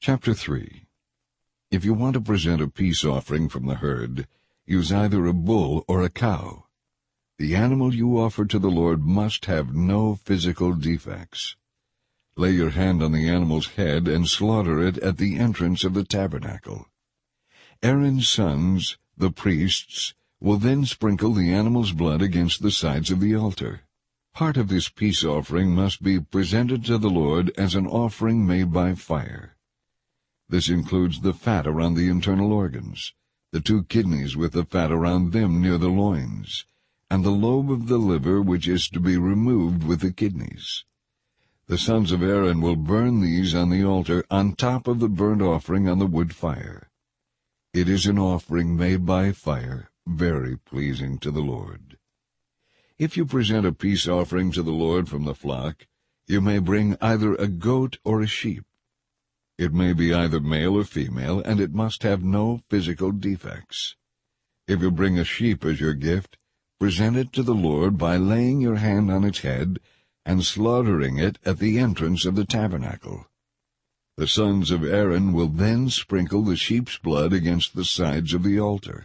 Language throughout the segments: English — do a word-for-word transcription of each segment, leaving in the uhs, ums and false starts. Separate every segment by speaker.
Speaker 1: Chapter three. If you want to present a peace offering from the herd, use either a bull or a cow. The animal you offer to the Lord must have no physical defects. Lay your hand on the animal's head and slaughter it at the entrance of the tabernacle. Aaron's sons, the priests, will then sprinkle the animal's blood against the sides of the altar. Part of this peace offering must be presented to the Lord as an offering made by fire. This includes the fat around the internal organs, the two kidneys with the fat around them near the loins, and the lobe of the liver which is to be removed with the kidneys. The sons of Aaron will burn these on the altar on top of the burnt offering on the wood fire. It is an offering made by fire, very pleasing to the Lord. If you present a peace offering to the Lord from the flock, you may bring either a goat or a sheep. It may be either male or female, and it must have no physical defects. If you bring a sheep as your gift, present it to the Lord by laying your hand on its head and slaughtering it at the entrance of the tabernacle. The sons of Aaron will then sprinkle the sheep's blood against the sides of the altar.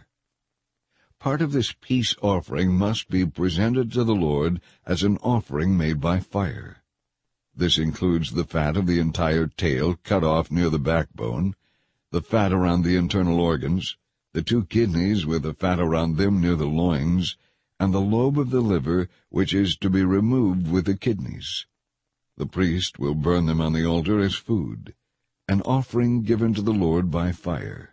Speaker 1: Part of this peace offering must be presented to the Lord as an offering made by fire. This includes the fat of the entire tail cut off near the backbone, the fat around the internal organs, the two kidneys with the fat around them near the loins, and the lobe of the liver which is to be removed with the kidneys. The priest will burn them on the altar as food, an offering given to the Lord by fire.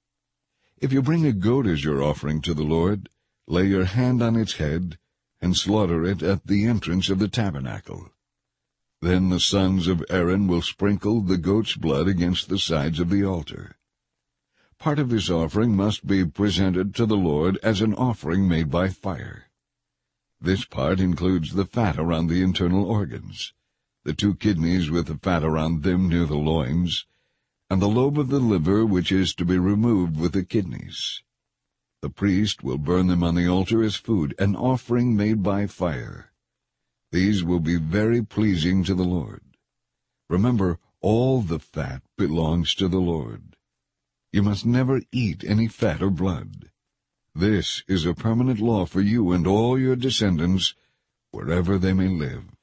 Speaker 1: If you bring a goat as your offering to the Lord, lay your hand on its head and slaughter it at the entrance of the tabernacle. Then the sons of Aaron will sprinkle the goat's blood against the sides of the altar. Part of this offering must be presented to the Lord as an offering made by fire. This part includes the fat around the internal organs, the two kidneys with the fat around them near the loins, and the lobe of the liver which is to be removed with the kidneys. The priest will burn them on the altar as food, an offering made by fire. These will be very pleasing to the Lord. Remember, all the fat belongs to the Lord. You must never eat any fat or blood. This is a permanent law for you and all your descendants, wherever they may live.